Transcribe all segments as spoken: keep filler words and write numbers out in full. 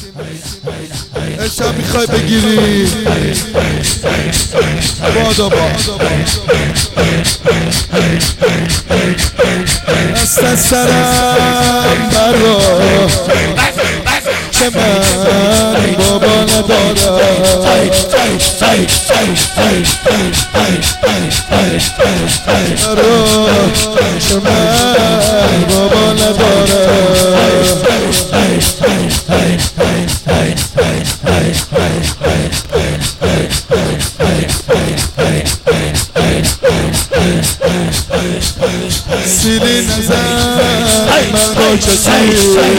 عشق میخوای بگیری بادا با دست از سرم برا که من بابا ندارم برا که من بابا ندارم سیلی نزن من با کسی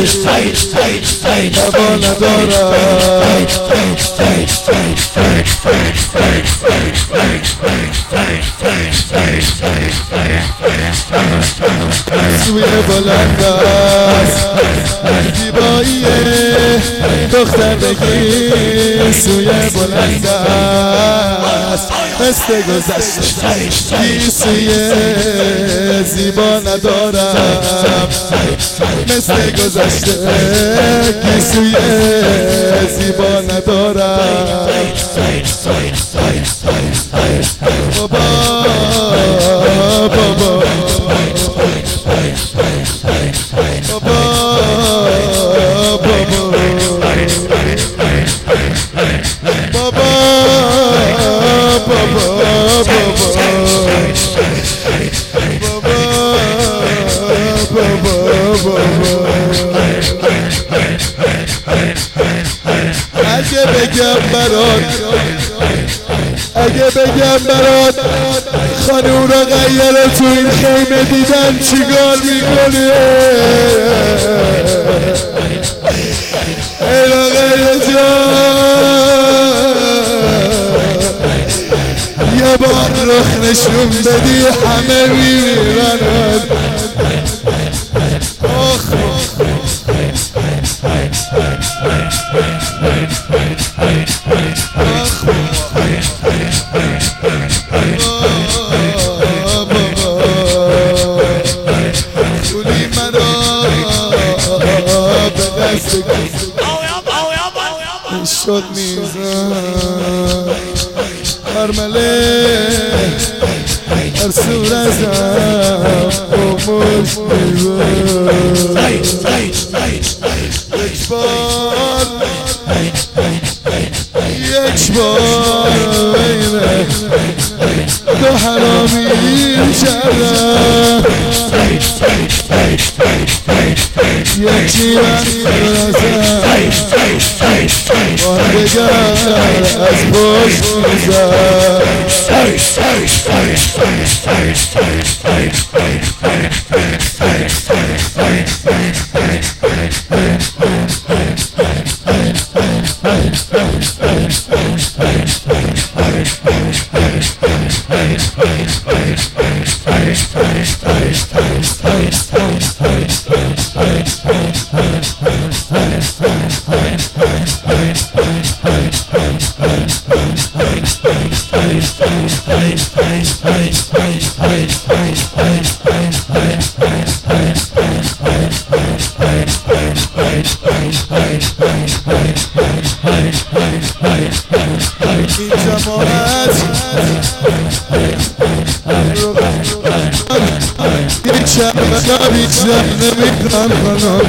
بابا ندارم سوی بلند است زیبایی دخترگی سوی بلند است مثل گذشته گیسوی زیبا ندارم مثل گذشته گیسوی زیبا ندارم بابا بابا اگه بگم برات اگه بگم برات خانوم را غیره تو این خیمه دیدن چیکار میکنه ای را غیره جان یه بار رخ نشون بدی همه میمیرن آخ خولی مرا به دست شد میزن برمله هر سور ازم خاموش میزن یک بار یک بار بینه دو حرامی کردم یکی من برسم باردگر از پشت میزن این جماعت بیچم بقا بیچم نمیکنم خانم